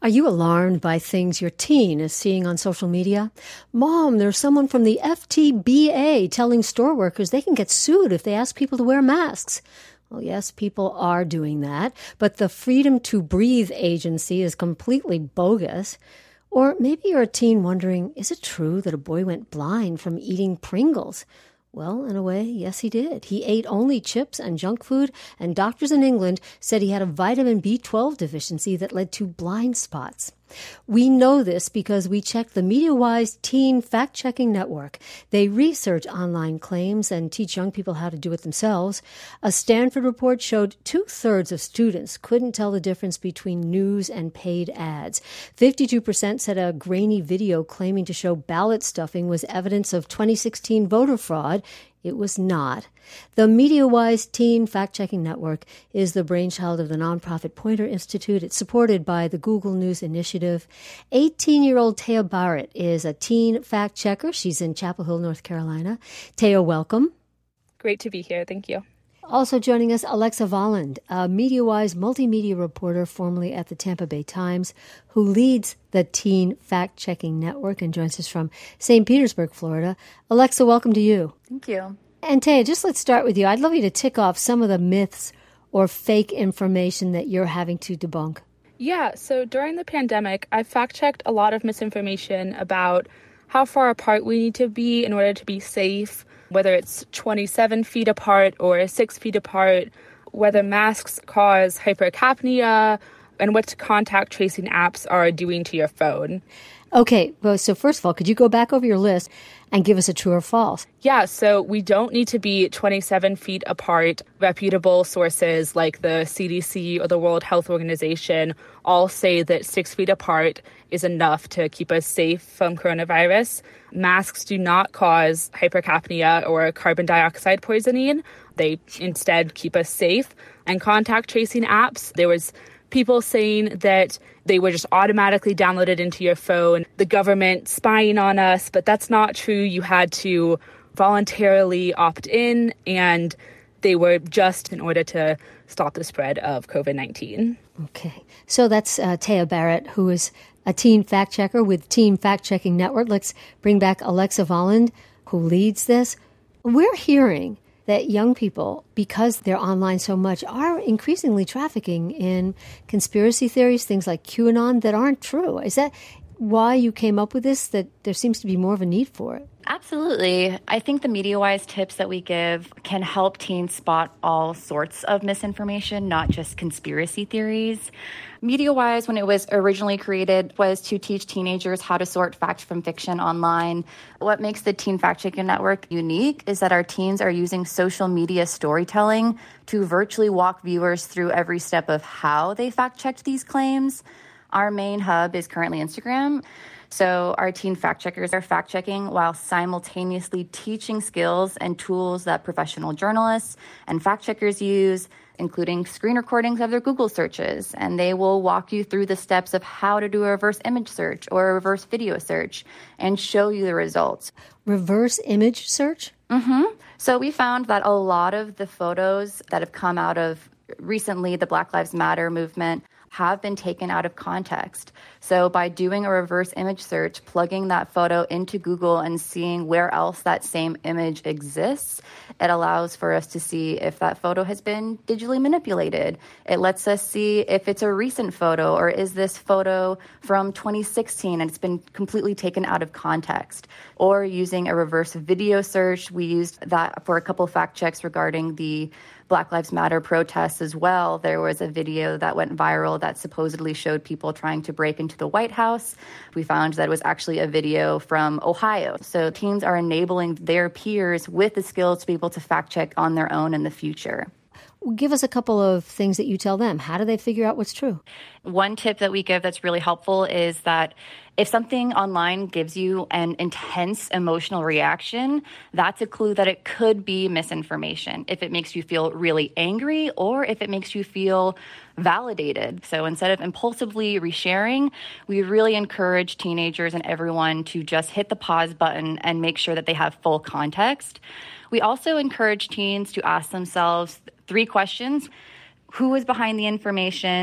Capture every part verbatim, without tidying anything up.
Are you alarmed by things your teen is seeing on social media? Mom, there's someone from the F T B A telling store workers they can get sued if they ask people to wear masks. Well, yes, people are doing that, but the Freedom to Breathe agency is completely bogus. Or maybe you're a teen wondering, is it true that a boy went blind from eating Pringles? Well, in a way, yes, he did. He ate only chips and junk food, and doctors in England said he had a vitamin B twelve deficiency that led to blind spots. We know this because we checked the MediaWise Teen Fact-Checking Network. They research online claims and teach young people how to do it themselves. A Stanford report showed two-thirds of students couldn't tell the difference between news and paid ads. fifty-two percent said a grainy video claiming to show ballot stuffing was evidence of twenty sixteen voter fraud. It was not. The MediaWise Teen Fact-Checking Network is the brainchild of the nonprofit Poynter Institute. It's supported by the Google News Initiative. eighteen-year-old Taya Barrett is a teen fact-checker. She's in Chapel Hill, North Carolina. Taya, welcome. Great to be here. Thank you. Also joining us, Alexa Volland, a MediaWise multimedia reporter formerly at the Tampa Bay Times, who leads the Teen Fact-Checking Network and joins us from Saint Petersburg, Florida. Alexa, welcome to you. Thank you. And Taya, just let's start with you. I'd love you to tick off some of the myths or fake information that you're having to debunk. Yeah, so during the pandemic, I fact-checked a lot of misinformation about how far apart we need to be in order to be safe, whether it's twenty-seven feet apart or six feet apart, whether masks cause hypercapnia, and what contact tracing apps are doing to your phone. Okay, well, so first of all, could you go back over your list and give us a true or false? Yeah, so we don't need to be twenty-seven feet apart. Reputable sources like the C D C or the World Health Organization all say that six feet apart is enough to keep us safe from coronavirus. Masks do not cause hypercapnia or carbon dioxide poisoning. They instead keep us safe. And contact tracing apps, there was people saying that they were just automatically downloaded into your phone, the government spying on us, but that's not true. You had to voluntarily opt in, and they were just in order to stop the spread of covid nineteen. Okay. So that's uh, Taya Barrett, who is a teen fact-checker with Teen Fact-Checking Network. Let's bring back Alexa Volland, who leads this. We're hearing that young people, because they're online so much, are increasingly trafficking in conspiracy theories, things like QAnon, that aren't true. Is that why you came up with this, that there seems to be more of a need for it? Absolutely. I think the MediaWise tips that we give can help teens spot all sorts of misinformation, not just conspiracy theories. MediaWise, when it was originally created, was to teach teenagers how to sort fact from fiction online. What makes the Teen Fact-Checking Network unique is that our teens are using social media storytelling to virtually walk viewers through every step of how they fact-checked these claims. Our main hub is currently Instagram. So our teen fact-checkers are fact-checking while simultaneously teaching skills and tools that professional journalists and fact-checkers use, including screen recordings of their Google searches. And they will walk you through the steps of how to do a reverse image search or a reverse video search and show you the results. Reverse image search? Mm-hmm. So we found that a lot of the photos that have come out of recently the Black Lives Matter movement have been taken out of context. So by doing a reverse image search, plugging that photo into Google and seeing where else that same image exists, it allows for us to see if that photo has been digitally manipulated. It lets us see if it's a recent photo, or is this photo from twenty sixteen and it's been completely taken out of context. Or using a reverse video search, we used that for a couple fact checks regarding the Black Lives Matter protests as well. There was a video that went viral that supposedly showed people trying to break into the White House. We found that it was actually a video from Ohio. So teens are enabling their peers with the skills to be able to fact check on their own in the future. Give us a couple of things that you tell them. How do they figure out what's true? One tip that we give that's really helpful is that if something online gives you an intense emotional reaction, that's a clue that it could be misinformation. If it makes you feel really angry or if it makes you feel validated. So instead of impulsively resharing, we really encourage teenagers and everyone to just hit the pause button and make sure that they have full context. We also encourage teens to ask themselves three questions. Who is behind the information?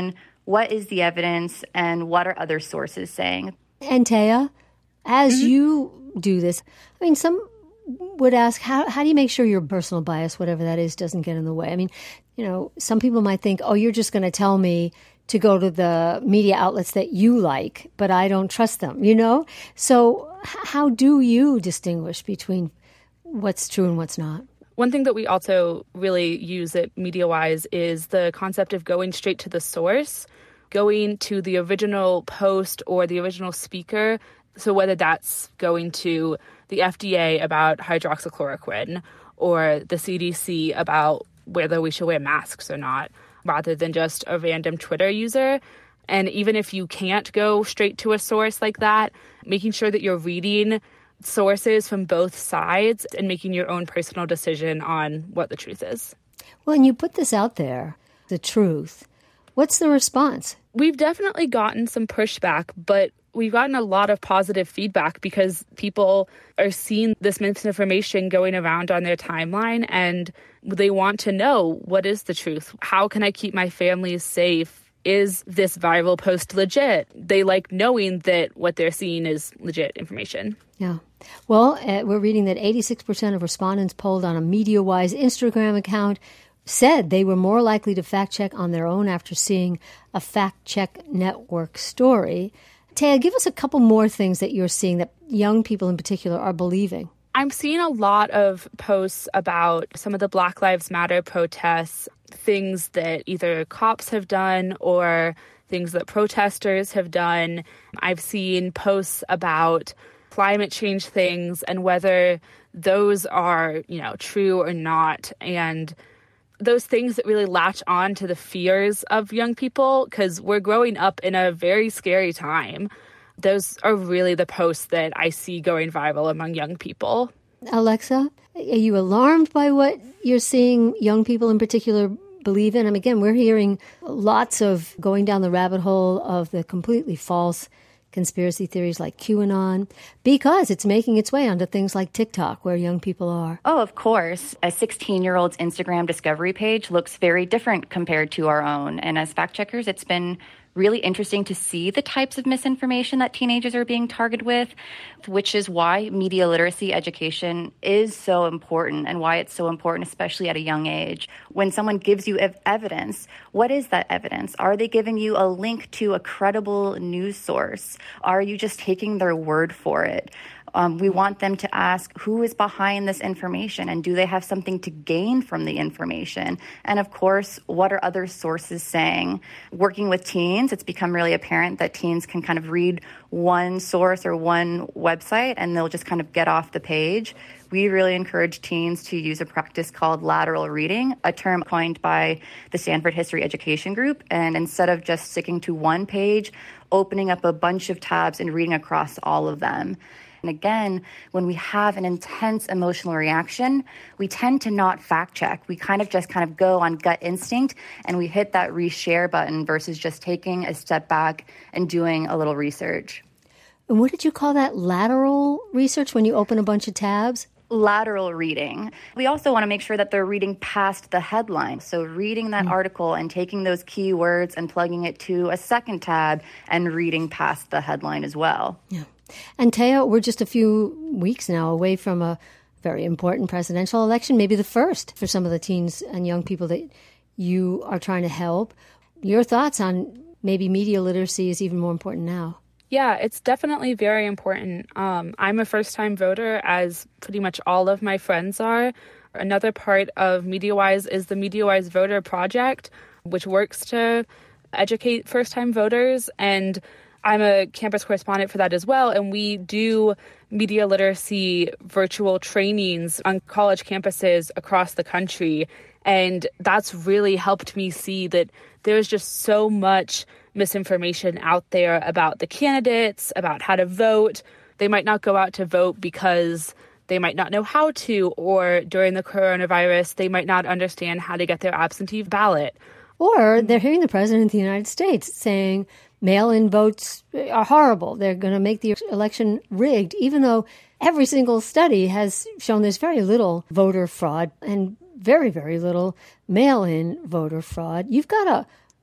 what is the evidence and what are other sources saying? And Taya, as Mm-hmm. you do this, I mean, some would ask, how, how do you make sure your personal bias, whatever that is, doesn't get in the way? I mean, you know, some people might think, oh, you're just going to tell me to go to the media outlets that you like, but I don't trust them, you know? So h- how do you distinguish between what's true and what's not? One thing that we also really use at MediaWise is the concept of going straight to the source, going to the original post or the original speaker. So whether that's going to the F D A about hydroxychloroquine or the C D C about whether we should wear masks or not, rather than just a random Twitter user. And even if you can't go straight to a source like that, making sure that you're reading sources from both sides and making your own personal decision on what the truth is. Well, and you put this out there, the truth. What's the response? We've definitely gotten some pushback, but we've gotten a lot of positive feedback because people are seeing this misinformation going around on their timeline and they want to know, what is the truth? How can I keep my family safe? Is this viral post legit? They like knowing that what they're seeing is legit information. Yeah. Well, uh, we're reading that eighty-six percent of respondents polled on a MediaWise Instagram account said they were more likely to fact check on their own after seeing a fact check network story. Taya, give us a couple more things that you're seeing that young people in particular are believing. I'm seeing a lot of posts about some of the Black Lives Matter protests, things that either cops have done or things that protesters have done. I've seen posts about climate change things and whether those are, you know, true or not. And those things that really latch on to the fears of young people, because we're growing up in a very scary time. Those are really the posts that I see going viral among young people. Alexa, are you alarmed by what you're seeing young people in particular believe in? I mean, again, we're hearing lots of going down the rabbit hole of the completely false conspiracy theories like QAnon, because it's making its way onto things like TikTok, where young people are. Oh, of course. A sixteen-year-old's Instagram discovery page looks very different compared to our own. And as fact checkers, it's been really interesting to see the types of misinformation that teenagers are being targeted with, which is why media literacy education is so important and why it's so important, especially at a young age. When someone gives you ev- evidence, what is that evidence? Are they giving you a link to a credible news source? Are you just taking their word for it? Um, we want them to ask who is behind this information and do they have something to gain from the information? And of course, what are other sources saying? Working with teens, it's become really apparent that teens can kind of read one source or one website and they'll just kind of get off the page. We really encourage teens to use a practice called lateral reading, a term coined by the Stanford History Education Group. And instead of just sticking to one page, opening up a bunch of tabs and reading across all of them. And again, when we have an intense emotional reaction, we tend to not fact check. We kind of just kind of go on gut instinct and we hit that reshare button versus just taking a step back and doing a little research. And what did you call that? Lateral research when you open a bunch of tabs? Lateral reading. We also want to make sure that they're reading past the headline. So reading that mm. article and taking those keywords and plugging it to a second tab and reading past the headline as well. Yeah. And Taya, we're just a few weeks now away from a very important presidential election, maybe the first for some of the teens and young people that you are trying to help. Your thoughts on maybe media literacy is even more important now? Yeah, it's definitely very important. Um, I'm a first-time voter, as pretty much all of my friends are. Another part of MediaWise is the MediaWise Voter Project, which works to educate first-time voters. And I'm a campus correspondent for that as well, and we do media literacy virtual trainings on college campuses across the country. And that's really helped me see that there's just so much misinformation out there about the candidates, about how to vote. They might not go out to vote because they might not know how to, or during the coronavirus, they might not understand how to get their absentee ballot. Or they're hearing the president of the United States saying mail-in votes are horrible. They're going to make the election rigged, even though every single study has shown there's very little voter fraud and very, very little mail-in voter fraud. You've got a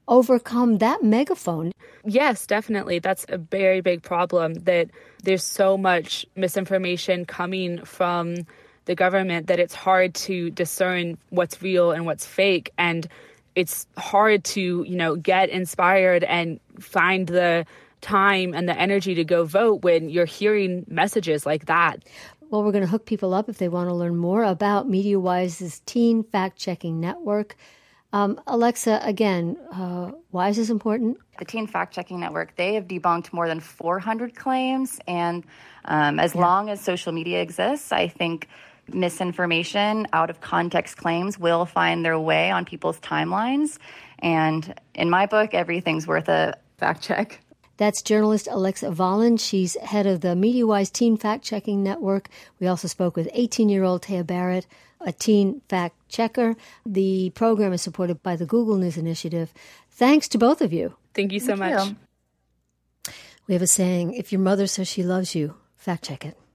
overcome that megaphone? Yes, definitely. That's a very big problem, that there's so much misinformation coming from the government that it's hard to discern what's real and what's fake. And it's hard to, you know, get inspired and find the time and the energy to go vote when you're hearing messages like that. Well, we're going to hook people up if they want to learn more about MediaWise's Teen Fact-Checking Network. Um, Alexa, again, uh, why is this important? The Teen Fact-Checking Network, they have debunked more than four hundred claims. And um, as yeah. long as social media exists, I think misinformation, out-of-context claims will find their way on people's timelines. And in my book, everything's worth a fact check. That's journalist Alexa Volin. She's head of the MediaWise Teen Fact-Checking Network. We also spoke with eighteen-year-old Taya Barrett, a teen fact-checker. The program is supported by the Google News Initiative. Thanks to both of you. Thank you so Thank much. You. We have a saying, if your mother says she loves you, fact-check it.